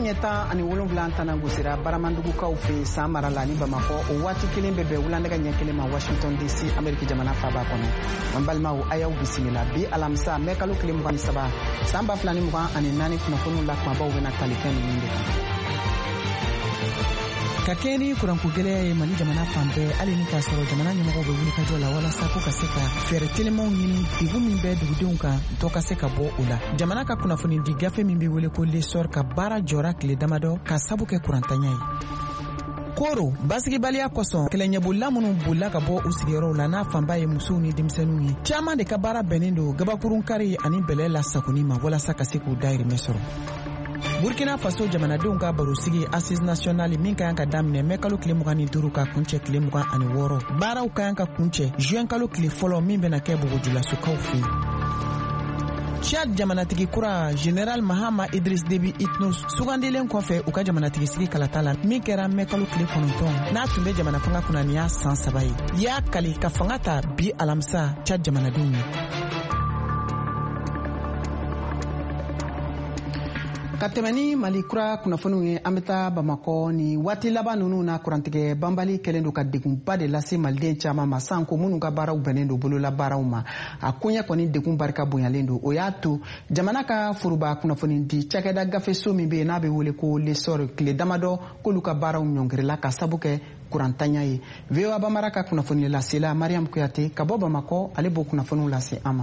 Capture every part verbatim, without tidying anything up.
ɲɛtan ani wolonwula tana gosira baramandugukaw fɛ san marala ni bamakɔ o waati kelen bɛ bɛn wulanɛgɛ ɲɛ kelen ma washington dc ameriki jamana faaba kɔnɔ. an balimaw a y'aw bisimila bi alamisa mɛ kalo tile mugan ni saba san ba fila ni mugan ani naani kunnafoniw la kumabaw bɛna tali fɛn ninnu de kan. ka kɛ ni kuranko gɛlɛya ye mali jamana fan bɛɛ hali ni k'a sɔrɔ jamana ɲɛmɔgɔw bɛ wuli kajɔ la walasa ko ka se ka fɛɛrɛ telimanw ɲini degun min bɛ dugudenw kan dɔ ka se ka bɔ o la. jamana ka kunnafoni di gafe min bɛ wele ko lesor ka baara jɔra tile damadɔ ka sabu kɛ kurantanya ye. koro basigibaliya kosɔn kɛlɛɲɛbolila minnu bolila ka bɔ u sigiyɔrɔw la n'a fanba ye musow ni denmisɛnninw ye. caman de ka baara bɛnnen don gabakurun kari ani bɛlɛ lasagoni ma walasa ka se k'u dahirimɛ sɔrɔ. burkina faso jamanadenw ka barosigi assise nationale min ka kan ka daminɛ mɛ kalo tile mugan ni duuru ka kuncɛ tile mugan ani wɔɔrɔ baaraw ka kan ka kuncɛ juin kalo tile fɔlɔ min bɛna kɛ bogojulasokaw fɛ yen. Tchad jamanatigi kura General Mahama Idriss Déby Itno sugandilen kɔfɛ u ka jamanatigi sigi kalata la min kɛra mɛ kalo tile kɔnɔntɔn n'a tun bɛ jamana fanga kunnaniya san saba ye. y'a kali ka fanga ta bi alamisa Tchad jamanadenw ye. ka tɛmɛ ni mali kura kunnafoniw ye an bɛ taa bamakɔ ni waati laban ninnu na kurantigɛ banbali kɛlen don ka degunba de lase maliden caman ma san ko minnu ka baaraw bɛnnen don bolola baaraw ma a koɲɛ kɔni degun barika bonyalen don o y'a to jamana ka foroba kunnafoni di cakɛda gafeso min bɛ yen n'a bɛ wele ko lesɔr tile damadɔ k'olu ka baaraw ɲɔngirila ka sabu kɛ kurantanya ye. V O A Bamara ka kunnafoni lasela Mariam Kuyate ka bɔ bamakɔ ale b'o kunnafoniw lase an ma.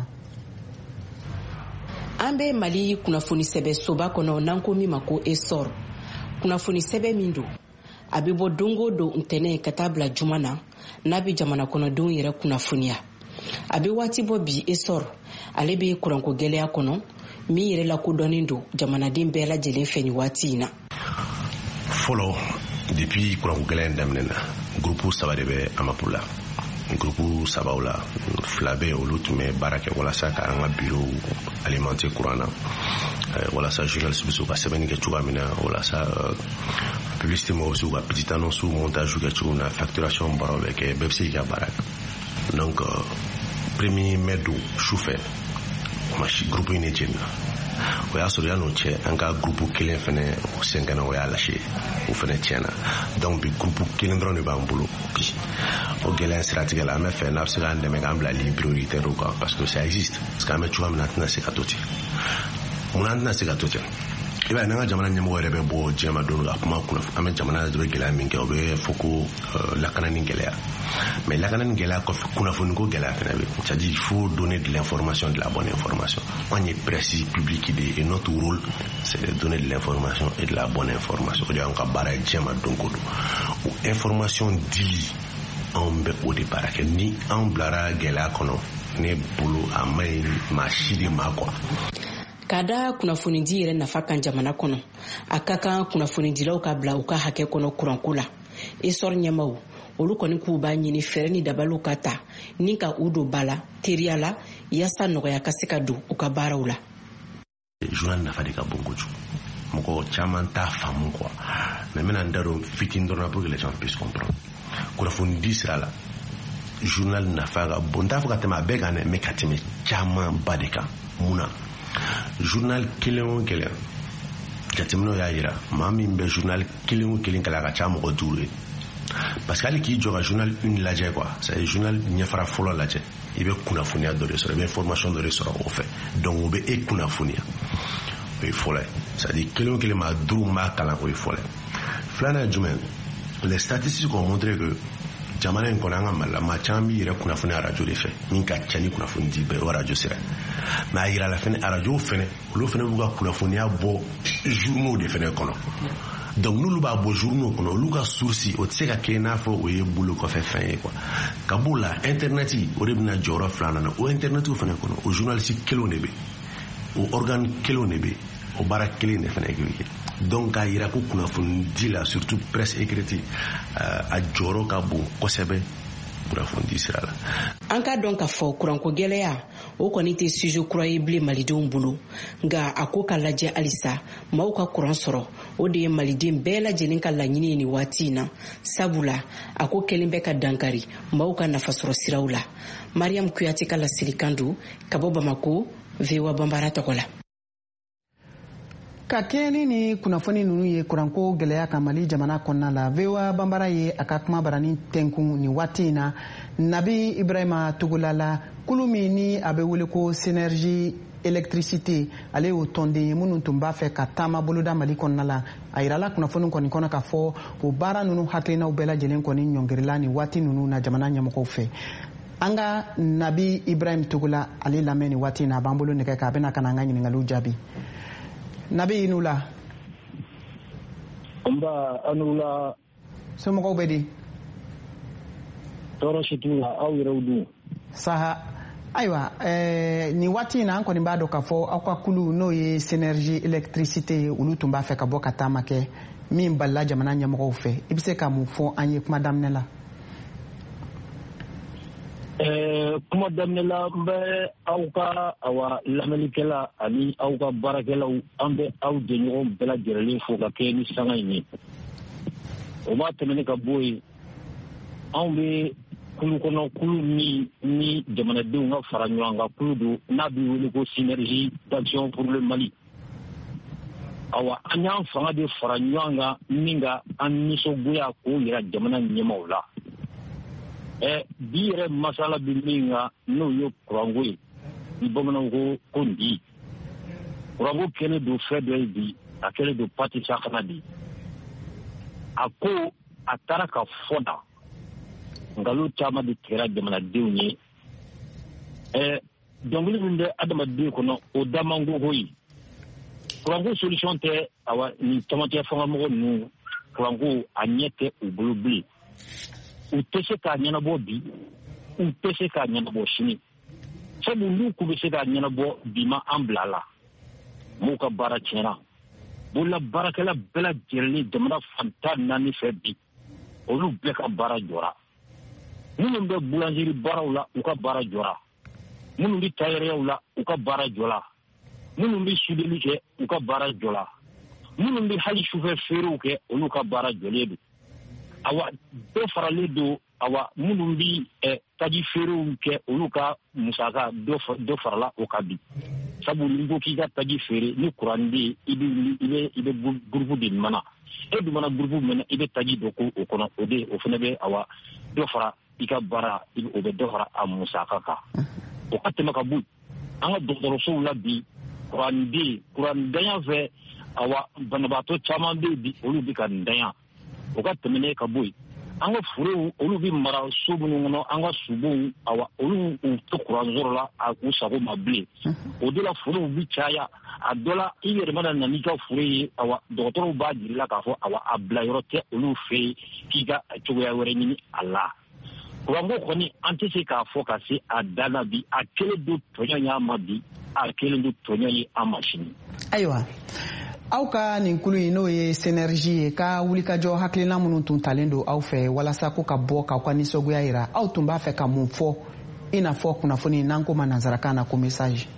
an bɛ mali kunnafoni sɛbɛ soba kɔnɔ n'an ko min ma ko esor. kunnafoni sɛbɛ min don a bɛ bɔ don o don ntɛnɛn ka taa bila juma na n'a bɛ jamana kɔnɔdenw yɛrɛ kunnafoniya. a bɛ waati bɔ bi esor ale bɛ kuranko gɛlɛya kɔnɔ min yɛrɛ lakodɔnnen don jamanaden bɛɛ lajɛlen fɛ ni waati in na. fɔlɔ depuis kuranko gɛlɛya daminɛna groupe saba de bɛ amapu la. groupe sabaw la fila bɛ olu tun bɛ baara kɛ walasa ka an ka bureau alimenter courant na walasa journaliste bɛ se ka sɛbɛnni kɛ cogoya min na walasa publicité mɔgɔw bɛ se ka petite annonce montage kɛ cogo min na facturation baaraw bɛ kɛ bɛɛ bɛ se k'i ka baara kɛ. donc premier mai don sufɛ groupe in de jɛnna o y'a sɔrɔ yan'o cɛ an ka groupe kelen fɛnɛ o sɛngɛnna o y'a lase o fɛnɛ tiɲɛna donc bi groupe kelen dɔrɔn de b'an bolo bi o gɛlɛya siratigɛ la an bɛ fɛ n'a bɛ se k'an dɛmɛ k'an bila ligne prioritaire kan parce que ça existe parce que an bɛ cogoya min na an tɛna se ka to ten munna an tɛna se ka to ten i b'a ye n'an ka jamana ɲɛmɔgɔ yɛrɛ bɛ bɔ diɲɛ ma don dɔ a kuma an bɛ jamana bɛ gɛlɛya min kɛ o bɛ fɔ ko lakanani gɛlɛya mais lakanani gɛlɛya kɔfɛ kunnafoni ko gɛlɛya fana bɛ c'est à dire il faut donner de l'information de la bonne information on est presse publique de et notre rôle c'est de donner de l'information et de la bonne information o de y'an ka baara ye diɲɛ ma don o don o information di anw bɛ o de baara kɛ ni anw bilara gɛlɛya kɔnɔ ne bolo a ma ɲi maa si de ma quoi. Ka da kunnafonidi yɛrɛ nafa kan jamana kɔnɔ a ka kan kunnafonidilaw ka bila u ka hakɛ kɔnɔ kuranko la. esor ɲɛmaw olu kɔni k'u b'a ɲini fɛɛrɛ ni dabaliw ka ta ni ka u don ba la teriya la yaasa nɔgɔya ka se ka don u ka baaraw la. journal nafa de ka bon kojugu mɔgɔ caman t'a faamu quoi mais n bɛna n da don fitinin dɔrɔn pour que les gens puissent comprendre. kunnafonidi sira la journal nafa ka bon n t'a fɔ ka tɛmɛ a bɛɛ kan dɛ mais ka tɛmɛ caman ba de kan mun na. journal kelen o kelen jateminɛw y'a jira maa min bɛ journal kelen o kelen kalan a ka ca mɔgɔ duuru ye parce que hali k'i jɔ ka journal une lajɛ quoi c'est à dire journal ɲɛfara fɔlɔ lajɛ i bɛ kunnafoniya dɔ de sɔrɔ i bɛ information dɔ de sɔrɔ o fɛ donc o bɛ e kunnafoniya o ye fɔlɔ ye c'est à dire kelen o kelen maa duuru b'a kalan o ye fɔlɔ ye. filanan ye jumɛn les statistiques ont montré que jamana in kɔnɔ an ka mali la maa caman b'i yɛrɛ kunnafoni arajo de fɛ min ka ca ni kunnafoni di bɛɛ o arajo sira mais a yira la fɛnɛ arajow fɛnɛ olu fɛnɛ b'u ka kunnafoniya bɔ journaux de fɛnɛ kɔnɔ donc n'olu b'a bɔ journaux kɔnɔ olu ka source o tɛ se ka kɛ i n'a fɔ o ye bolo kɔfɛ fɛn ye quoi ka b'o la internet o de bɛna jɔyɔrɔ filanan na o internet fɛnɛ kɔnɔ o journaliste kelenw de bɛ o organe kelenw de bɛ o baara kelen de fɛnɛ kɛ donc k'a yira ko kunnafoni di la surtout presse écrite a jɔyɔrɔ ka bon kosɛbɛ kunnafoni sira la. an ka dɔn k'a fɔ kuranko gɛlɛya o kɔni tɛ sujet kura ye bilen malidenw bolo nka a ko ka lajɛ halisa maaw ka kuran sɔrɔ o de ye maliden bɛɛ lajɛlen ka laɲini ye nin waati in na sabula a ko kelen bɛ ka dankari maaw ka nafasɔrɔ siraw la. Mariam Kuyate ka lasilikan don ka bɔ Bamako V O A Bambara tɔgɔ la. ka kɛɲɛni ni kunnafoni ninnu ye kuranko gɛlɛya ka Mali jamana kɔnɔna la V O A banbara ye a ka kuma barani tɛnkun ni waati in na Nabi Ibrahima Togolala kulu min ni a bɛ wele ko Synergie électricité ale y'o tɔnden ye minnu tun b'a fɛ ka taama boloda Mali kɔnɔna la a yirala kunnafoni kɔni kɔnɔ k'a fɔ o baara ninnu hakilinaw bɛɛ lajɛlen kɔni ɲɔngirila ni waati ninnu na jamana ɲɛmɔgɔw fɛ. An ka Nabi Ibrahim Togola ale lamɛn ni waati in na a b'an bolo nɛgɛ kan a bɛna ka na an ka ɲininkaliw jaabi. Nabi i n'u la. Nba a n'u la. Somɔgɔw bɛ di? Tɔɔrɔ si t'u la aw yɛrɛw dun. Saha ayiwa ɛɛ nin waati in na an kɔni b'a dɔn k'a fɔ aw ka kulu n'o ye Synergie électricité ye olu tun b'a fɛ ka bɔ ka taama kɛ min balila jamana ɲɛmɔgɔw fɛ i bɛ se ka mun fɔ an ye kuma daminɛ la? Ɛɛ kuma daminɛ la n bɛ aw ka awa lamɛnnikɛla ani aw ka baarakɛlaw an bɛ aw jɛɲɔgɔn bɛɛ lajɛlen fo ka kɛ ni sanga in ye. O ma tɛmɛni ka bɔ yen anw bɛ kulu kɔnɔ kulu min ni jamanadenw ka fara ɲɔgɔn kan kulu don n'a bɛ wele ko Synergie d'action pour le Mali. Awa an y'an fanga de fara ɲɔgɔn kan min ka an nisɔngoya k'o yira jamana ɲɛmaaw la. Ɛ bi yɛrɛ masala bɛ min kan n'o ye kuranko ye ni bamananw ko ko ndi. Kuranko kɛlen don fɛn dɔ ye bi a kɛlen don pati sakana de. A ko a taara ka fɔ da nkalon caman de tigɛra jamanadenw ye. Ɛ dɔnkili min bɛ adamaden kɔnɔ o da man go ko ye. Kuranko solution tɛ awa nin camancɛ fangamɔgɔ ninnu kuranko a ɲɛ tɛ u bolo bilen. U tɛ se k'a ɲɛnabɔ bi u tɛ se k'a ɲɛnabɔ sini sabu n'u k'u bɛ se k'a ɲɛnabɔ bi ma an bila la m'u ka baara tiɲɛna bolola baarakɛla bɛɛ lajɛlen jamana fan tan naani fɛ bi olu bɛɛ ka baara jɔra minnu bɛ boulangerie baaraw la u ka baara jɔra minnu bɛ tailleur la u ka baara jɔra minnu bɛ soudeli kɛ u ka baara jɔra minnu bɛ hali sufɛ feerew kɛ olu ka baara jɔlen don. Awa dɔ faralen don awa minnu bɛ ɛ taji feerew kɛ olu ka musaka dɔ farala o ka bi sabu ni ko k'i ka taji feere ni kuran bɛ yen i bɛ wuli i bɛ i bɛ gurupu de mana e dun mana gurupu mɛnɛ i bɛ taji dɔ ko o kɔnɔ o de o fana bɛ awa dɔ fara i ka baara o bɛ dɔ fara a musaka kan o ka tɛmɛ ka bɔ an ka dɔgɔtɔrɔsow la bi kuran bɛ yen kuran danya fɛ awa banabaatɔ caman bɛ yen bi olu bɛ ka danya. O ka tɛmɛnen ka bɔ yen an ka forow olu bɛ mara so minnu kɔnɔ an ka subow awa olu u tɛ kuran sɔrɔ la a k'u sago ma bilen o de la forow bɛ caya a dɔ la i yɛrɛ mana na n'i ka foro ye awa dɔgɔtɔrɔw b'a jira la k'a fɔ awa a bila yɔrɔ tɛ olu fɛ yen k'i ka cogoya wɛrɛ ɲini a la kuranko kɔni an tɛ se k'a fɔ ka se a dan na bi a kelen don tɔɲɔ ye an ma bi a kelen don tɔɲɔ ye an ma sini. Ayiwa. Aw ka nin kulu in n'o ye Synergie ye ka wulikajɔ hakilina minnu tun talen don aw fɛ walasa ko ka bɔ k'aw ka nisɔngoya jira aw tun b'a fɛ ka mun fɔ i n'a fɔ kunnafoni n'an ko ma nanzarakan na ko message.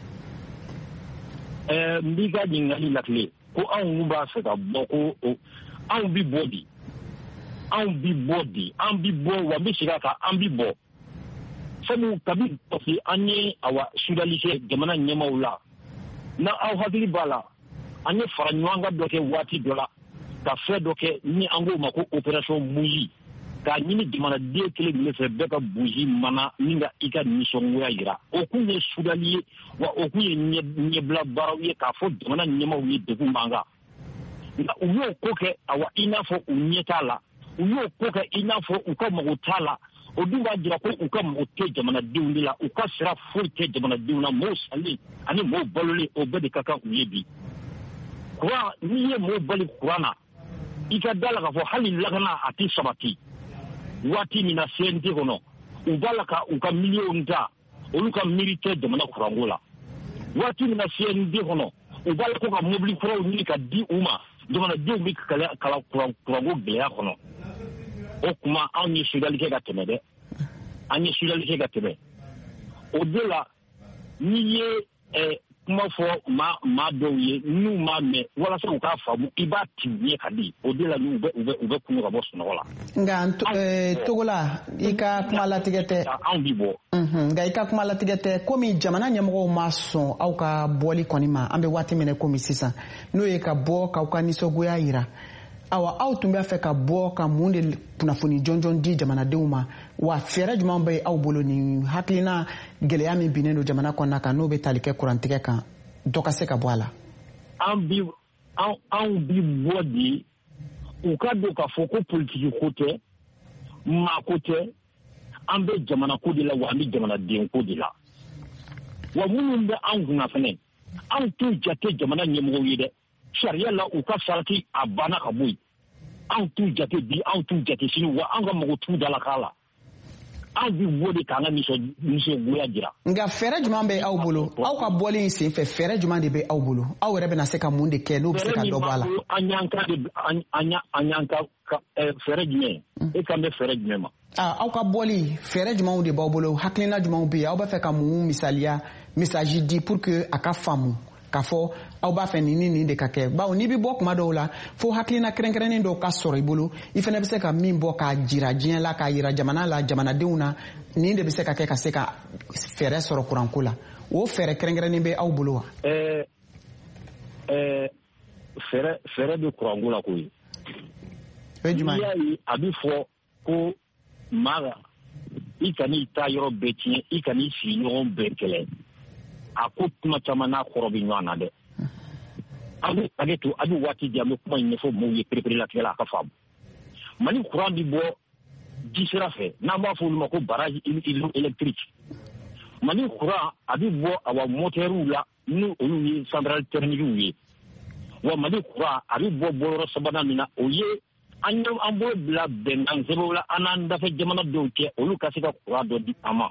Ɛɛ n b'i ka ɲininkali lakile ko anw b'a fɛ ka bɔ ko anw bi bɔ di anw bi bɔ di an bi bɔ wa n bɛ segin a kan an bi bɔ sabu kabi parce an ye awa sudali kɛ jamana ɲɛmaaw la na aw hakili b'a la. An ye fara ɲɔgɔn kan dɔ kɛ waati dɔ la ka fɛn dɔ kɛ ni an k'o ma ko opération Bougie k'a ɲini jamanaden kelen kelen fɛ bɛɛ ka Bougie mana min ka i ka nisɔngoya jira o kun ye sudali ye wa o kun ye ɲɛbila baaraw ye k'a fɔ jamana ɲɛmaaw ye degun b'an kan nka u y'o ko kɛ awa i n'a fɔ u ɲɛ t'a la u y'o ko kɛ i n'a fɔ u ka mago t'a la o dun b'a jira ko u ka mago tɛ jamanadenw de la u ka sira foyi tɛ jamanadenw na mɔɔw salen ani mɔɔw balolen o bɛɛ de ka kan u ye bi. Kuran n'i ye mɔgɔw bali kuran na i ka da la k'a fɔ hali lakana a tɛ sabati waati min na C N T kɔnɔ u b'a la ka u ka miliyɔnw ta olu ka miiri tɛ jamana kuranko la waati min na C N T kɔnɔ u b'a la ko ka mobili kuraw ɲini ka di u ma jamanadenw bɛ kalan kuranko gɛlɛya kɔnɔ o kuma anw ye sudali kɛ ka tɛmɛ dɛ an ye sudali kɛ ka tɛmɛ o de la n'i ye kuma fɔ ma ma dɔw ye n'u ma mɛn walasa u k'a faamu i b'a tiɲɛ ka di o de la n'u bɛ u bɛ u bɛ kunun ka bɔ sunɔgɔ la. nka Togola i ka kuma latigɛ tɛ. anw bi bɔ. nka i ka kuma latigɛ tɛ komi jamana ɲɛmɔgɔw ma sɔn aw ka bɔli kɔni ma an bɛ waati minɛ komi sisan n'o ye ka bɔ k'aw ka nisɔngoya yira. awa aw tun b'a fɛ ka bɔ ka mun de kunnafoni jɔnjɔn di jamanadenw ma wa fɛɛrɛ jumɛn bɛ aw bolo ni hakilina gɛlɛya min binnen don jamana kɔnɔna kan n'o bɛ tali kɛ kurantigɛ kan dɔ ka se ka bɔ a la. an bi an anw bi bɔ de u ka don k'a fɔ ko politiki ko tɛ maa ko tɛ an bɛ jamana ko de la wa an bɛ jamanaden ko de la wa minnu bɛ an kunna fɛnɛ anw t'u jate jamana ɲɛmɔgɔw ye dɛ. sariya la u ka farati a banna ka bɔ yen anw t'u jate bi anw t'u jate sini wa an ka mɔgɔ t'u dala k'a la anw bi bɔ de k'an ka nisɔngoya jira. nka fɛɛrɛ jumɛn bɛ aw bolo aw ka bɔli in sen fɛ fɛɛrɛ jumɛn de bɛ aw bolo aw yɛrɛ bɛna se ka mun de kɛ n'o bɛ se ka dɔ bɔ a la. an y'an ka de an y'an ka fɛɛrɛ jumɛn e kan bɛ fɛɛrɛ jumɛn ma. aw ka bɔli fɛɛrɛ jumɛnw de b'aw bolo hakilina jumɛnw bɛ yen aw bɛ fɛ ka mun misaliya misaji di pour que a ka faamu. k'a fɔ aw b'a fɛ nin ni nin de ka kɛ bawo n'i bɛ bɔ kuma dɔw la fo hakilina kɛrɛnkɛrɛnnen dɔw ka sɔrɔ i bolo i fana bɛ se ka min bɔ k'a jira diɲɛ la k'a jira jamana la jamanadenw na nin de bɛ se ka kɛ ka se ka fɛɛrɛ sɔrɔ kuranko la o fɛɛrɛ kɛrɛnkɛrɛnnen bɛ aw bolo wa. ɛɛ ɛɛ fɛɛrɛ fɛɛrɛ bɛ kuranko la koyi. o ye jumɛn ye. n'i y'a ye a bɛ fɔ ko maa i ka n'i ta yɔrɔ bɛɛ tiɲɛ i ka n'i sigi ɲɔgɔn bɛɛ kɛlɛ. a ko kuma caman n'a kɔrɔ bɛ ɲɔgɔn na dɛ. an bɛ hakɛ to a bɛ waati di an bɛ kuma in ɲɛfɔ mɔgɔw ye perepere-latigɛ la a ka faamu. mali kuran bɛ bɔ ji sira fɛ n'an b'a fɔ olu ma ko baraji électrique. mali kuran a bɛ bɔ awa motɛriw la n'o olu ye centrale thermique ye. wa mali kuran a bɛ bɔ bɔyɔrɔ sabanan min na o ye an an b'o bila bɛnkan sɛbɛnw la an n'an dafɛ jamana dɔw cɛ olu ka se ka kuran dɔ di an ma.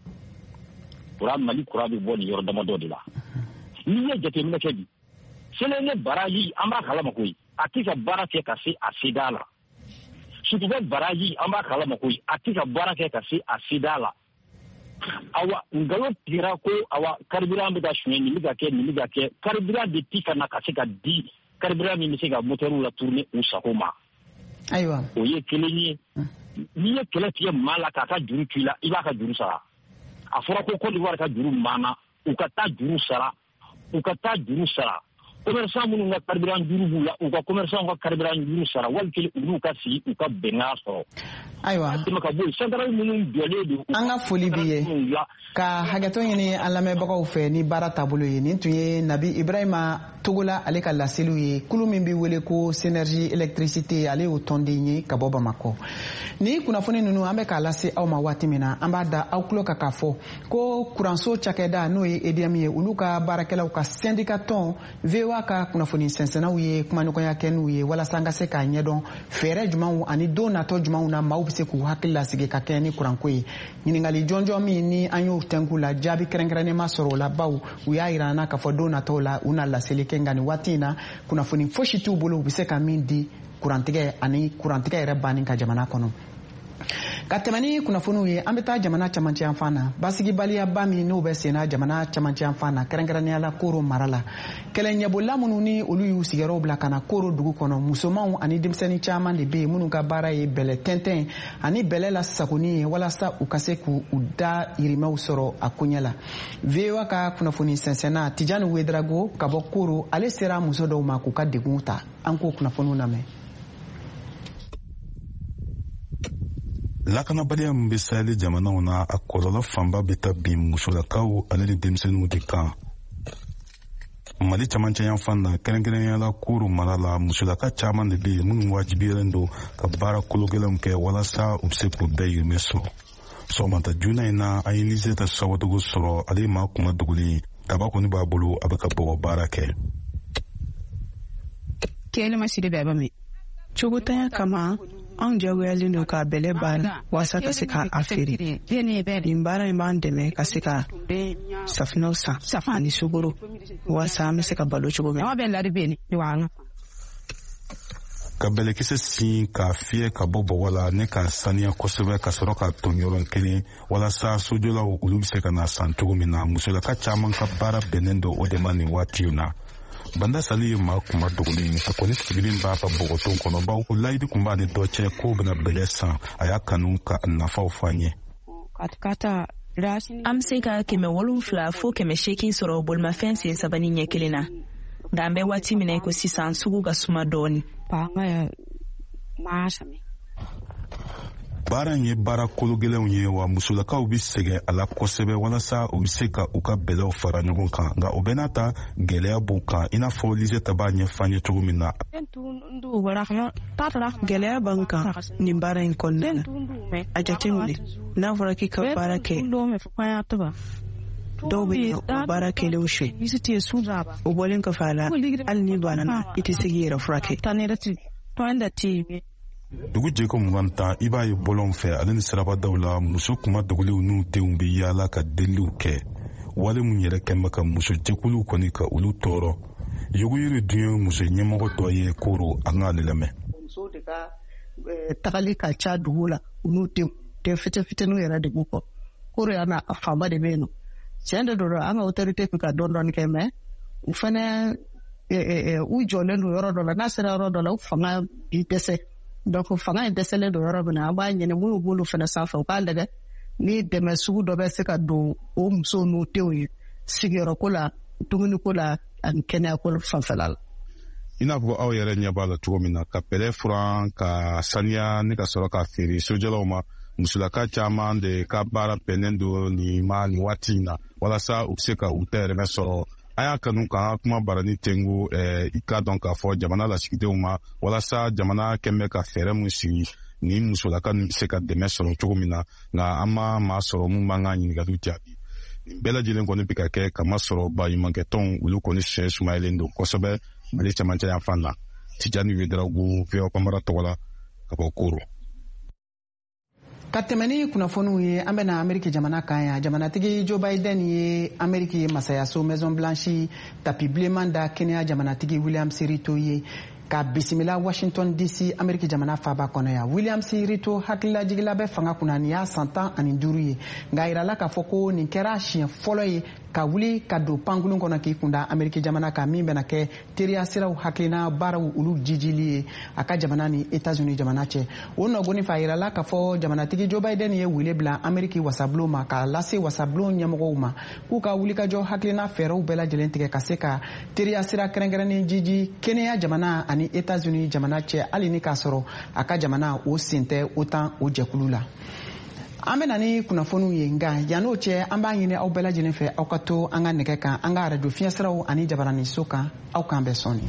kuran mali kuran bɛ bɔ nin yɔrɔ damadɔ de la. n'i ye jateminɛ kɛ bi selene baraji an b'a kalama koyi a tɛ ka baara kɛ ka se a seda la. sutubɛ baraji an b'a kalama koyi a tɛ ka baara kɛ ka se a seda la. awa nkalon tigɛra ko awa carburant bɛ ka suɲɛ nin bɛ ka kɛ nin bɛ ka kɛ carburant de ti ka na ka se ka di carburant min bɛ se ka motɛriw la tourner u sago ma. ayiwa o ye kelen ye. n'i ye kɛlɛ tigɛ maa la k'a ka juru to i la i b'a ka juru sara. a fɔra ko Côte d'Ivoire ka juru maana u ka taa juru sara u ka taa juru sara. commerçant minnu ka carburant juru b'u la u ka commerçant ka carburant juru sara wali kelen olu ka sigi u ka bɛnkan sɔrɔ. ayiwa tɛmɛ ka bɔ yen centrale minnu jɔlen don. an ka foli b'i ye ka hakɛto ɲini an lamɛnbagaw fɛ ni baara taabolo ye nin tun ye Nabi Ibrahima Togola ale ka laseliw ye kulu min bɛ wele ko Synergie électricité ale y'o tɔnden ye ka bɔ Bamakɔ. ni kunnafoni ninnu an bɛ k'a lase aw ma waati min na an b'a da aw tulo kan k'a fɔ ko kuranso cakɛda n'o ye E D M ye olu ka baarakɛlaw ka syndicat tɔn V O A ka kunnafoni sɛnsɛnnaw ye kumaɲɔgɔnya kɛ n'u ye walasa an ka se k'a ɲɛdɔn fɛɛrɛ jumɛnw ani don natɔ jumɛnw na maaw bɛ se k'u hakili lasigi ka kɛ ni kuranko ye. ɲininkali jɔnjɔn min ni an y'o tɛnku la jaabi kɛrɛnkɛrɛnnen ma sɔrɔ o la baw u y'a yira an na k'a fɔ don natɔw la u na laseli kɛ nka nin waati in na kunnafoni fosi t'u bolo u bɛ se ka min di kurantigɛ ani kurantigɛ yɛrɛ banni ka jamana kɔnɔ. ka tɛmɛ ni kunnafoniw ye an bɛ taa jamana camancɛ yanfan na basigibaliyaba min n'o bɛ senna jamana camancɛ yanfan na kɛrɛnkɛrɛnnenya la Koro mara la kɛlɛ ɲɛbɔla minnu ni olu y'u sigiyɔrɔw bila ka na Koro dugu kɔnɔ musomanw ani denmisɛnnin caman de bɛ yen minnu ka baara ye bɛlɛ tɛntɛn ani bɛlɛ la sagoni ye walasa u ka se k'u da yirimɛw sɔrɔ a koɲɛ la. V O A ka kunnafoni sɛnsɛnna Tijani Wedrago ka bɔ Koro ale sera muso dɔw ma k'u ka degun ta an k'o kunnafoniw lamɛn. lakanabaliya min bɛ Sahel jamanaw na a kɔlɔlɔ fanba bɛ taa bin musolakaw ale ni denmisɛnninw de kan. Mali camancɛ yanfan na kɛrɛnkɛrɛnnenya la Koro mara la musolaka caman de bɛ yen minnu wajibiyalen don ka baara kologɛlɛnw kɛ walasa u bɛ se k'u bɛɛ yirimɛ sɔrɔ. sɔgɔmata joona in na an ye Liseta Sawadogo sɔrɔ ale ma kuma dogolen daba kɔni b'a bolo a bɛ ka bɔgɔ baara kɛ. Kɛlɛma siri bɛɛ ba mi. Cogotanya kama anw jagoyalen don ka bɛlɛ baara walasa ka se ka a feere. Nin baara in b'an dɛmɛ ka se ka safinɛw san ani sukoro walasa an bɛ se ka balo cogo min. ka bɛlɛkisɛ sin k'a fiyɛ ka bɔ bɔgɔ la ne ka saniya kosɛbɛ ka sɔrɔ ka ton yɔrɔ kelen walasa sojɔlaw olu bɛ se ka na san cogo min na musolaka caman ka baara bɛnnen don o de ma nin waati na. Banda Sali ye maa kuma dogolen a kɔni sigilen b'a ka bɔgɔton kɔnɔ bawo o layidi kun b'a ni dɔ cɛ k'o bɛna bɛlɛ san a y'a kanu ka nafaw fɔ an ye. An bɛ se ka kɛmɛ wolonwula fo kɛmɛ seegin sɔrɔ bolimafɛn sen saba ni ɲɛ kelen na nka an bɛ waati min na ko sisan sugu ka suma dɔɔni. Baara in ye baara kologɛlɛnw ye wa musolakaw bi sɛgɛn a la kosɛbɛ walasa u bi se ka u ka bɛlɛw fara ɲɔgɔn kan nka o bɛɛ n'a ta gɛlɛya b'u kan i n'a fɔ Lisette b'a ɲɛfɔ an ye cogo min na. Gɛlɛya b'an kan nin baara in kɔnɔna na a jateminɛ n'a fɔra k'i ka baara kɛ dɔw bɛ o baara kɛlenw suɲɛ o bɔlen kɔfɛ a la hali ni banna na i tɛ se k'i yɛrɛ furakɛ. Dugu jɛko mugan tan i b'a ye bɔlɔn fɛ ale ni sirabadaw la muso kuma dogolenw n'u denw bɛ yaala ka deliliw kɛ wale mun yɛrɛ kɛnbɛ ka muso jɛkuluw kɔni ka olu tɔɔrɔ yuguyiri dun ye muso ɲɛmɔgɔ dɔ ye koro an k'ale lamɛn. Muso de ka tagali ka ca dugu la u n'u denw den fitinin fitininw yɛrɛ de b'u kɔ koro yan a fanba de bɛ yen nɔ tiɲɛ de don an ka autorité bɛ ka dɔɔni dɔɔni kɛ mɛ u fana u jɔlen don yɔrɔ dɔ la n'a sera yɔrɔ dɔ la u fanga bi dɛsɛ. Donc fanga in dɛsɛlen don yɔrɔ min na an b'a ɲini minnu b'olu fana sanfɛ u k'a lajɛ ni dɛmɛ sugu dɔ bɛ se ka don o musow n'u denw ye sigiyɔrɔko la dumuniko la ani kɛnɛyako fanfɛla la. I n'a fɔ aw yɛrɛ ɲɛ b'a la cogo min na ka bɛlɛ furan ka saniya ni ka sɔrɔ ka feere sojɔlaw ma musolaka caman de ka baara bɛnnen don nin ma nin waati in na walasa u bɛ se ka u tɛrɛmɛ sɔrɔ. A y'a kanu k'an ka kuma barani tengu i k'a dɔn k'a fɔ jamana lasigidenw ma walasa jamana kɛmɛ ka fɛɛrɛ mun sigi ni musolaka ninnu bɛ se ka dɛmɛ sɔrɔ cogo min na nka an ma maa sɔrɔ mun b'an ka ɲininkaliw jaabi. Nin bɛɛ lajɛlen kɔni bɛ ka kɛ kamasɔrɔ baɲumankɛtɔnw olu kɔni siɲɛ sumayalen don kosɛbɛ Mali cɛmancɛ yan fan na. Tijani Wederawogo V O A Panbara tɔgɔ la ka bɔ Koro. Ka tɛmɛ ni kunnafoniw ye an bɛna Ameriki jamana kan yan jamanatigi Joe Biden ye Ameriki masayaso Maison Blanche tapi bilenman da Kenya jamanatigi William Ruto ye ka bisimila Washington D C Ameriki jamana faaba kɔnɔ yan William Ruto hakililajigila bɛ fanga kunna nin y'a san tan ani duuru ye nka yirala k'a fɔ ko nin kɛra siɲɛ fɔlɔ ye ka wuli ka don pankulun kɔnɔ k'i kunda Ameriki jamana kan min bɛna kɛ teriya siraw hakilina baaraw olu jijili ye a ka jamana ni États-Unis jamana cɛ o nɔgɔni fɛ a yirala k'a fɔ jamanatigi Joe Biden ye wele bila Ameriki wasabulon ma k'a lase wasabulon ɲɛmɔgɔw ma k'u ka wulikajɔ hakilina fɛɛrɛw bɛɛ lajɛlen tigɛ ka se ka teriya sira kɛrɛnkɛrɛnnen jiji Kenya jamana ani États-Unis jamana cɛ hali ni k'a sɔrɔ a ka jamana o sen tɛ OTAN o jɛkulu la. An bɛna ni kunnafoniw ye nka yan'o cɛ an b'a ɲini aw bɛɛ lajɛlen fɛ aw ka to an ka nɛgɛ kan an ka radio fiɲɛsiraw ani jabaranin so kan aw k'an bɛɛ sɔnni.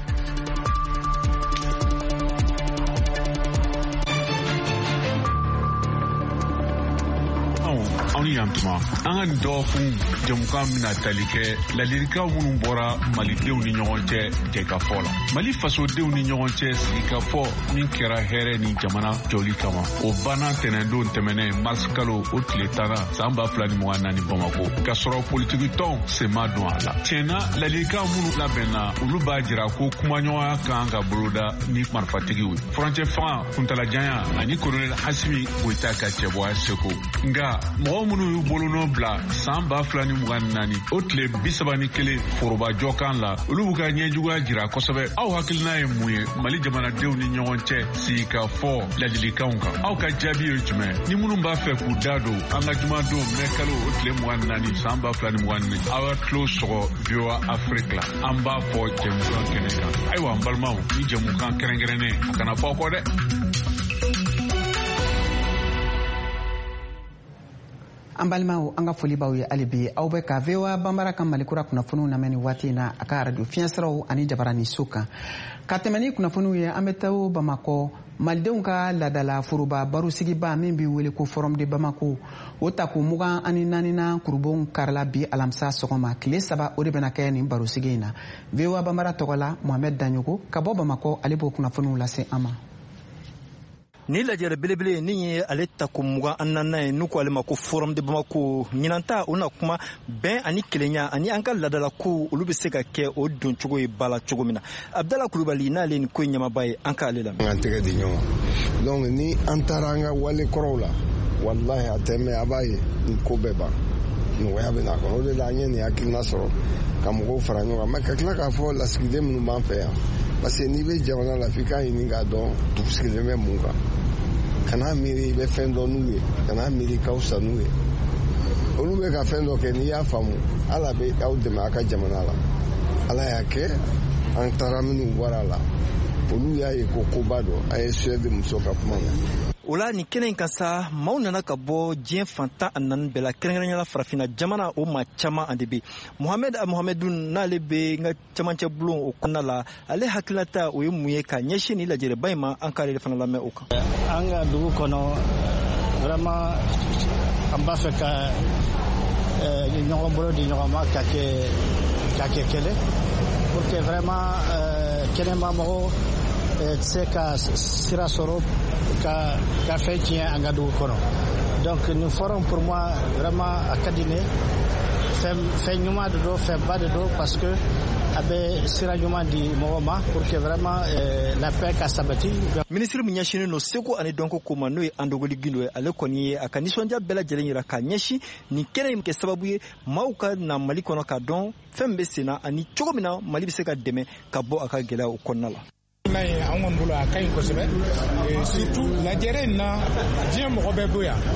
Aw ni yantuma an ka nin dɔgɔkun jamukan bɛna tali kɛ ladilikan minnu bɔra malidenw ni ɲɔgɔn cɛ jɛkafɔ la Mali fasodenw ni ɲɔgɔn cɛ sigikafɔ min kɛra hɛrɛ ni jamana jɔli kama o banna tɛnɛndon tɛmɛnɛ mars kalo o tile tanna san ba fila ni mugan naani Bamako ka sɔrɔ politiki tɔnw sen ma don a la tiɲɛna ladilikan minnu labɛnna olu b'a jira ko kumaɲɔgɔnya kan ka boloda ni marifatigiw ye furancɛ fanga kuntalajanya ani kolonɛli Hasimi Goyita ka cɛbɔya seko nka mɔgɔ minnu y'u bolonɔ bila san ba fila ni mugan naani o tile bi saba ni kelen forobajɔ kan la olu b'u ka ɲɛjuguya jira kosɛbɛ aw hakilina ye mun ye Mali jamanadenw ni ɲɔgɔn cɛ sigikafɔ ladilikanw kan aw ka jaabi ye jumɛn ni minnu b'a fɛ k'u da don an ka jumadon mɛ kalo o tile mugan naani san ba fila ni mugan naani aw ka tulo sɔgɔ V O A Afrique la an b'a fɔ jɛmukan kɛnɛ kan ayiwa an balimaw ni jɛmukan kɛrɛnkɛrɛnnen a kana fɔ aw kɔ dɛ. An balimaw an ka foli b'aw ye hali bi aw bɛ ka V O A Banbara ka malikura kunnafoniw lamɛn ni waati in na a ka radio fiɲɛsiraw ani jabaranin so kan ka tɛmɛ ni kunnafoniw ye an bɛ taa Bamakɔ malidenw ka ladala foroba barusigiba min bɛ wele ko Forum de Bamako o ta ko mugan ani naaninan kurubon karila bi alamisa sɔgɔma tile saba o de bɛna kɛ nin barosigi in na V O A Banbara tɔgɔ la Mohamed Danyogo ka bɔ Bamakɔ ale b'o kunnafoniw lase an ma. ni lajɛrɛ belebele ni ye ale ta ko mugan an naaninan ye n'u ko ale ma ko forum de Bamako ɲinanta o na kuma bɛn ani kelenya ani an ka ladala ko olu bɛ se ka kɛ o don cogo ye bala cogo min na Abdala Kulubali n'ale ni ko ɲamaba ye an ka ale la an tɛgɛ di ɲɔgɔn donc ni an taara an ka wale kɔrɔw la wallahi a tɛmɛ a b'a ye nin ko bɛɛ ban nɔgɔya bɛ n'a kɔnɔ o de la an ye nin hakilina sɔrɔ ka mɔgɔw fara ɲɔgɔn kan mais ka tila k'a fɔ lasigiden minnu b'an fɛ yan parce que n'i bɛ jamana la f'i k'a ɲini k'a dɔn dugu sigilen bɛ mun kan kana miiri i bɛ fɛn dɔn n'u ye kana miiri ka fisa n'u ye olu bɛ ka fɛn dɔ kɛ n'i y'a faamu ala bɛ aw dɛmɛ a ka jamana la ala y'a kɛ an taara minnu bɔra a la olu y'a ye ko koba dɔ a ye Suède muso ka kuma na o la ni kɛnɛ in kan sa maaw nana ka bɔ diɲɛ fantan a naani bɛɛ la kɛrɛnkɛrɛnnenya la farafinna jamana o maa caman an de bɛ Mohamed Mohamedou n'ale bɛ n ka camancɛ bulon o kɔnɔna la ale hakilata o ye mun ye ka ɲɛsin ni lajɛrɛba in ma an k'ale fana lamɛn o kan. an ka dugu kɔnɔ vraiment an b'a fɛ ka ɲɔgɔn bolo di ɲɔgɔn ma ka kɛ ka kɛ kɛlɛ pour que vraiment kɛnɛma mɔgɔw tɛ se ka sira sɔrɔ ka ka fɛn tiɲɛ an ka dugu kɔnɔ donc nous ferons pour moi vraiment a ka di ne fɛn ɲuman de don fɛnba de don parce que a bɛ sira ɲuman di mɔgɔ ma pour que vraiment la paix ka sabati. Ministre min ɲɛsinnen don seko ani dɔnko ko ma n'o ye Andogoli Gindo ye ale kɔni ye a ka nisɔndiya bɛɛ lajɛlen yira ka ɲɛsin nin kɛnɛ in kɛ sababu ye maaw ka na Mali kɔnɔ ka dɔn fɛn min bɛ sen na ani cogo min na Mali bɛ se ka dɛmɛ ka bɔ a ka gɛlɛya o kɔnɔna la. an kɔni bolo a ka ɲi kosɛbɛ surtout lajɛrɛ in na diɲɛ mɔgɔ bɛɛ bɛ yan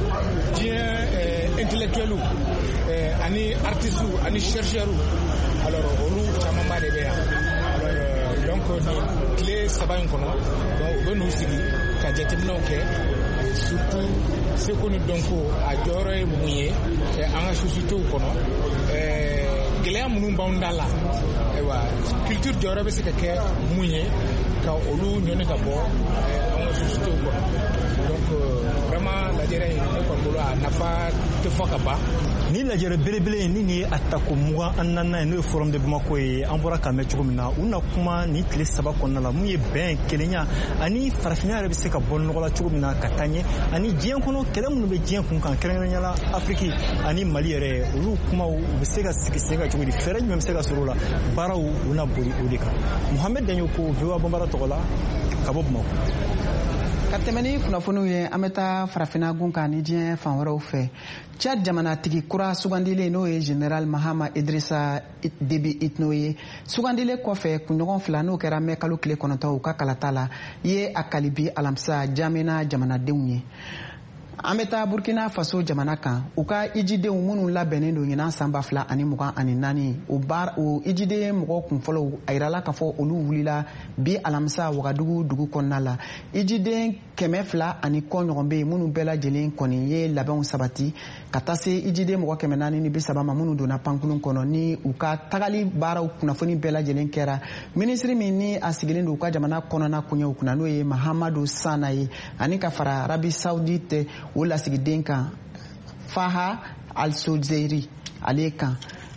diɲɛ intellectuels ani artistes ani chercheurs alors olu camanba de bɛ yan alors donc nin tile saba in kɔnɔ donc u bɛ n'u sigi ka jateminɛw kɛ surtout seko ni dɔnko a jɔyɔrɔ ye mun ye an ka sociétés kɔnɔ gɛlɛya minnu b'anw da la ayiwa culture jɔyɔrɔ bɛ se ka kɛ mun ye ka olu ɲɔni ka bɔ an ka sociétés kɔnɔ donc vraiment lajɛrɛ in ne kɔni bolo a nafa tɛ fɔ ka ban. ni lajɛrɛ belebele ni nin ye a ta ko mugan an naaninan ye n'o ye forum de Bamako ye an bɔra k'a mɛn cogo min na u na kuma ni tile saba kɔnɔna la mun ye bɛn kelenya ani farafinya yɛrɛ bɛ se ka bɔ nɔgɔ la cogo min na ka taa ɲɛ ani diɲɛ kɔnɔ kɛlɛ minnu bɛ diɲɛ kun kan kɛrɛnkɛrɛnnenya la Afiriki ani Mali yɛrɛ olu kumaw u bɛ se ka sigi sen kan cogo di fɛɛrɛ jumɛn bɛ se ka sɔrɔ o la baaraw u na boli o de kan. Mohamed Danyoko V O A Banbara tɔgɔ la ka bɔ Bamako. ka tɛmɛ ni kunnafoniw ye an bɛ taa farafinna gun kan ni diɲɛ fan wɛrɛw fɛ Tchad jamanatigi kura sugandilen n'o ye General Mahama Idrissa Déby Itno ye sugandilen kɔfɛ kunɲɔgɔn fila n'o kɛra mɛ kalo tile kɔnɔntɔn u ka kalata la ye a kalibi alamisa jamana jamanadenw ye. an bɛ taa Burkina Faso jamana kan u ka ijidenw minnu labɛnnen don ɲinan san ba fila ani mugan ani naani o baara o ijiden mɔgɔ kunfɔlɔw a yirala k'a fɔ olu wulila bi alamisa Wagadugu dugu kɔnɔna la ijiden kɛmɛ fila ani kɔ ɲɔgɔn bɛ yen minnu bɛɛ lajɛlen kɔni ye labɛnw sabati ka taa se ijiden mɔgɔ kɛmɛ naani ni bi saba ma minnu donna pankulun kɔnɔ ni u ka tagali baaraw kunnafoni bɛɛ lajɛlen kɛra minisiri min ni a sigilen don u ka jamana kɔnɔna koɲɛw kunna n'o ye Mahamadu Sana ye ani ka fara Arabi Saoudite o lasigiden kan Faha Al-Sozeiri ale kan.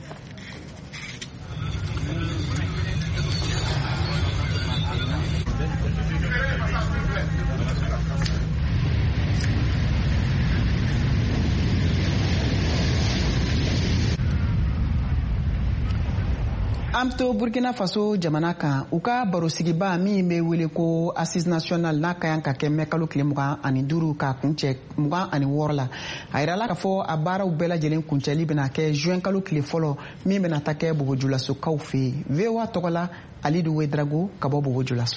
an to Burkina Faso jamana kan u ka barosigiba min bɛ wele ko Assise Nationale n'a ka yan ka kɛ mɛ kalo tile mugan ani duuru ka kuncɛ mugan ani wɔɔrɔ la a yirala k'a fɔ a baaraw bɛɛ lajɛlen kuncɛli bɛna kɛ juin kalo tile fɔlɔ min bɛna ta kɛ Bobojulasokaw fɛ yen V O A tɔgɔ la Alidu Wedrago ka bɔ Bobojulaso.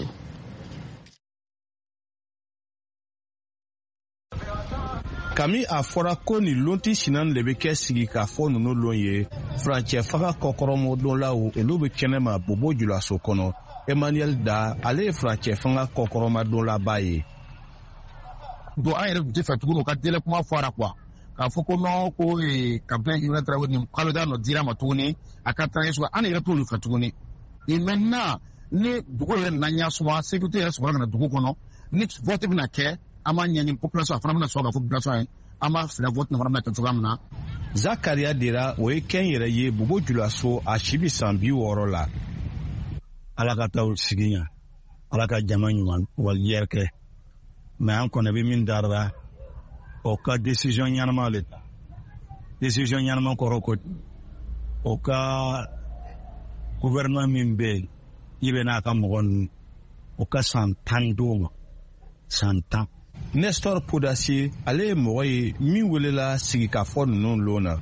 Kami a fɔra ko ni lonti sinan de bɛ kɛ sigi k'a fɔ ninnu lon ye furancɛ faga kɔkɔrɔmɔ donlaw olu bɛ kɛnɛma Bobojulaso kɔnɔ Emmanuel Da ale ye furancɛ fanga kɔkɔrɔma donlaba ye. don an yɛrɛ tun tɛ fɛ tuguni u ka délai kuma fɔra quoi k'a fɔ ko non ko campagne Ibrahima Traoré nin kalo da nɔ dira ma tuguni a ka taa ɲɛsɔrɔ an yɛrɛ t'olu fɛ tuguni et maintenant ni dugu yɛrɛ nana ɲɛ suma sécurité yɛrɛ sɔrɔ ka na dugu kɔnɔ ni vote bɛna kɛ an b'a ɲɛɲini population a fana bɛna sɔrɔ ka fɔ population ye an b'a fɛ vote fana bɛna kɛ cogoya min na. Zakaria Dera o ye kɛn yɛrɛ ye Bobojulaso a si bi san bi wɔɔrɔ la. Ala ka taa o sigi ɲa Ala ka jama ɲuman waliyɛrɛ kɛ mɛ an kɔni bɛ min darila o ka décision ɲɛnama le ta décision ɲɛnama kɔrɔ ko o ka gouvernement min bɛ yen i bɛ n'a ka mɔgɔ ninnu o ka san tan d'o ma san tan. Nestor Podasi ale ye mɔgɔ ye min welela sigikafɔ ninnu lon na.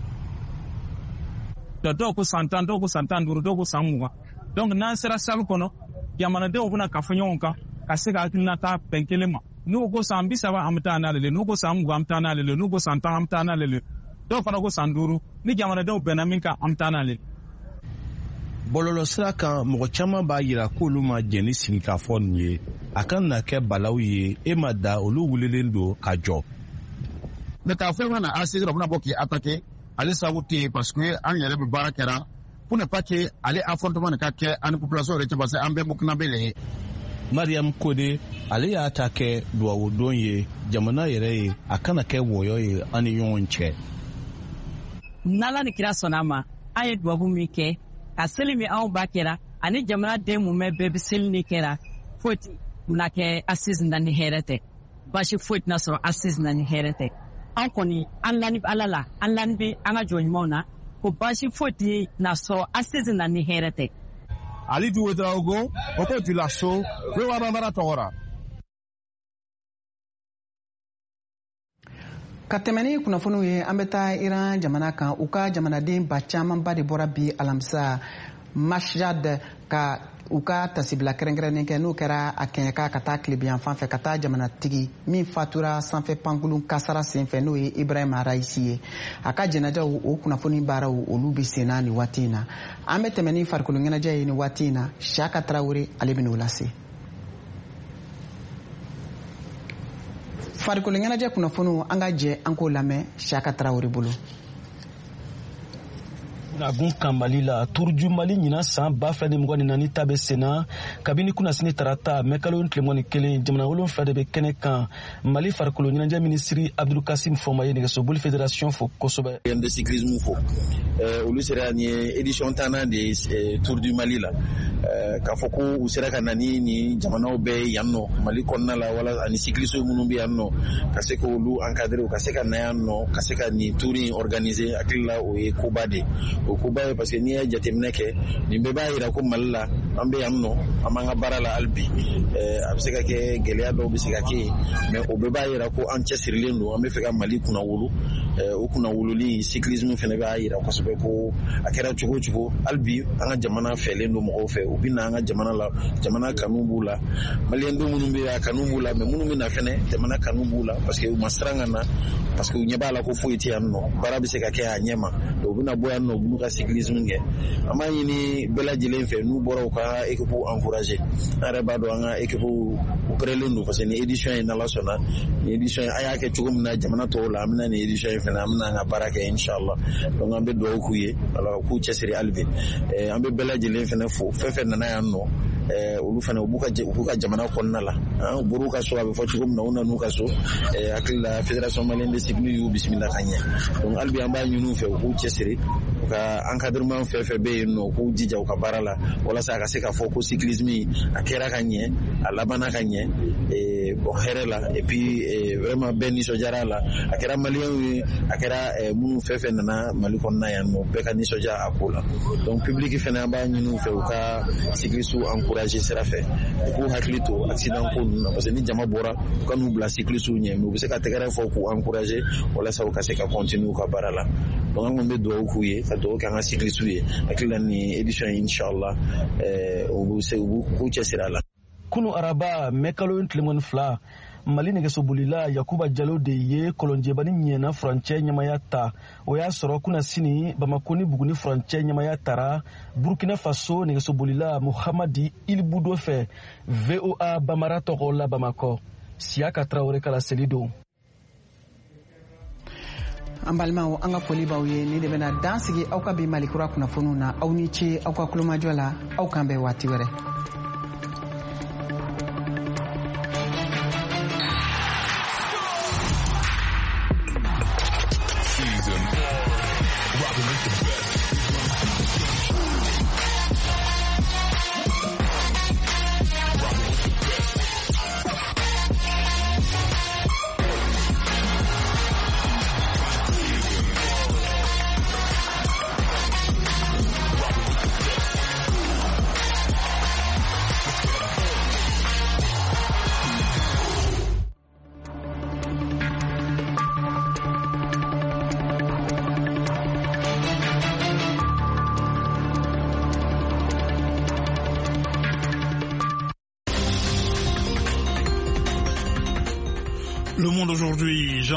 dɔw ko san tan dɔw ko san tan duuru dɔw ko san mugan donc n'an sera salle kɔnɔ jamanadenw bɛna ka fɔ ɲɔgɔn kan ka se ka hakilina ta bɛn kelen ma n'u ko san bi saba an bɛ taa n'ale le n'u ko san mugan an bɛ taa n'ale le n'u ko san tan an bɛ taa n'ale le dɔw fana ko san duuru ni jamanadenw bɛnna min kan an bɛ taa n'ale. Bɔlɔlɔsira kan mɔgɔ caman b'a yira k'olu ma jɛn ni sigikafɔ nin ye a ka na kɛ balaw ye e ma da olu wulilen don ka jɔ. mais k'a fɔ mana ase dɔrɔn bɛna bɔ k'i attaquer ale sababu tɛ yen parce que an yɛrɛ bɛ baara kɛra pour ne pas que ale affrontement nin ka kɛ ani population yɛrɛ cɛ parce que an bɛɛ burkinabé le ye. Mariam Kode ale y'a ta kɛ duwawu don ye jamana yɛrɛ ye a kana kɛ wɔyɔ ye an ni ɲɔgɔn cɛ. n'Ala ni kira sɔnna ma an ye duwawu min kɛ ka seli min anw ba kɛra ani jamana den mun bɛɛ bɛ seli ni kɛra foyi tɛna kɛ assise na ni hɛrɛ tɛ basi foyi tɛna sɔrɔ assise na ni hɛrɛ tɛ. an kɔni an lani bɛ Ala la an lani bɛ an ka jɔnɲumanw na ko basi foyi tɛna sɔrɔ assise na ni hɛrɛ tɛ. Ali Ouedraogo o ko Julaso rewa bambara tɔgɔra. Ka tɛmɛ ni kunnafoniw ye an bɛ taa Iran jamana kan u ka jamanaden ba camanba de bɔra bi alamisa Mashhad ka u ka tasibila kɛrɛnkɛrɛnnen kɛ n'o kɛra a kɛɲɛka ka taa tilebiyan fan fɛ ka taa jamanatigi min fatura sanfɛ pankulun kasara senfɛ n'o ye Ibrahim Raisi ye a ka jɛnɛjɛw o kunnafoni baaraw olu bɛ senna nin waati in na an bɛ tɛmɛ ni farikolo ɲɛnajɛ ye nin waati in na Siyaka Tarawele ale bɛ n'o lase. farikolo ɲɛnajɛ kunnafoniw an ka jɛ an k'o lamɛn Siyaka Tarawele bolo. Nagun kan Mali la Turuju Mali ɲina san ba fila ni mugan ni naani ta bɛ senna kabini kunnasini tarata mɛ kalo tile mugan ni kelen jamana wolonfila de bɛ kɛnɛ kan Mali farikolo ɲɛnajɛ minisiri Abdulkasim Fɔnba ye nɛgɛsoboli fédération fo kosɛbɛ. de cyclisme fo olu sera ni édition tannan de Tour du Mali la k'a fɔ ko u sera ka na ni ni jamanaw bɛɛ yan nɔ Mali kɔnɔna la wala ani cyclistes minnu bɛ yan nɔ ka se k'olu encadrer ka se ka na yan nɔ ka se ka nin tour in organiser hakili la o ye koba de o koba ye parce que n'i ye jateminɛ kɛ nin bɛɛ b'a yira ko Mali la an bɛ yan nɔ an b'an ka baara la hali bi a bɛ se ka kɛ gɛlɛya dɔw bɛ se ka kɛ yen mais o bɛɛ b'a yira ko an cɛsirilen don an bɛ fɛ ka Mali kunna wolo o kunna wololi cyclisme fana b'a yira kosɛbɛ ko a kɛra cogo cogo hali bi an ka jamana fɛlen don mɔgɔw fɛ u bɛ na an ka jamana la jamana kanu b'u la maliyɛndenw minnu bɛ yen a kanu b'u la mais minnu bɛ na fɛnɛ jamana kanu b'u la parce que u ma siran ka na parce que u ɲɛ b'a la ko foyi tɛ yan nɔ baara bɛ se ka kɛ a ɲɛ ma donc u bɛna bɔ yan nɔ u b'u ka cyclisme kɛ an b'a ɲini bɛɛ lajɛlen fɛ n'u bɔra u ka équipe encourager an yɛrɛ b'a dɔn an ka équipe u pɛrɛlen don parce que ni édition in n'Ala sɔnna ni édition an y'a kɛ cogo min na jamana tɔw la an bɛna ni édition in fɛnɛ an bɛna an ka baara kɛ inshallah donc an bɛ dugawu k'u ye ala k'u cɛsiri hali bi an bɛ bɛɛ lajɛlen fɛnɛ fo fɛn fɛn nana yan nɔ olu fana u b'u ka u b'u ka jamana kɔnɔna la u bɔr'u ka so a bɛ fɔ cogo min na u nan'u ka so hakili la fédération malienne de cyclisme y'u bisimila ka ɲɛ donc hali bi an b'a ɲini u fɛ u k'u cɛsiri u ka encadrement fɛn fɛn bɛ yen nɔ u k'u jija u ka baara la walasa a ka se ka fɔ ko cyclisme a kɛra ka ɲɛ a labanna ka ɲɛ bon hɛrɛ la et puis vraiment bɛɛ nisɔndiyara a la a kɛra maliyɛnw ye a kɛra minnu fɛn fɛn nana Mali kɔnɔna yan nɔ bɛɛ ka nisɔndiya a ko la donc public fɛnɛ an b'a ɲini u fɛ u ka cyclistes encourager sira fɛ u k'u hakili to accident ko ninnu na parce que ni jama bɔra u ka n'u bila cyclistes ɲɛ mais u bɛ se ka tɛgɛrɛ fɔ k'u encourager walasa u ka se ka continuer u ka baara la donc an kɔni bɛ dugawu k'u ye ka dugawu kɛ an ka cyclistes ye hakili la ni édition in inshallah u b'u se u b'u cɛsiri a la. Kunu araba mɛ kalo tile mugan ni fila Mali nɛgɛsobolila Yakuba Jalo de ye kɔlɔnjɛbani ɲɛna furancɛ ɲɛmaya ta o y'a sɔrɔ kunnasini Bamako ni Buguni furancɛ ɲɛmaya tara Burkina Faso nɛgɛsobolila Muhamadi Ilbudo fɛ V O A Bamara tɔgɔ la Bamakɔ Siyaka Tarawele kala seli don. An balimaw an ka foli b'aw ye ni de bɛna dan sigi aw ka bi Malikura kunnafoniw na aw ni ce aw ka kulomajɔ la aw kan bɛn waati wɛrɛ. le monde aujourd'hui.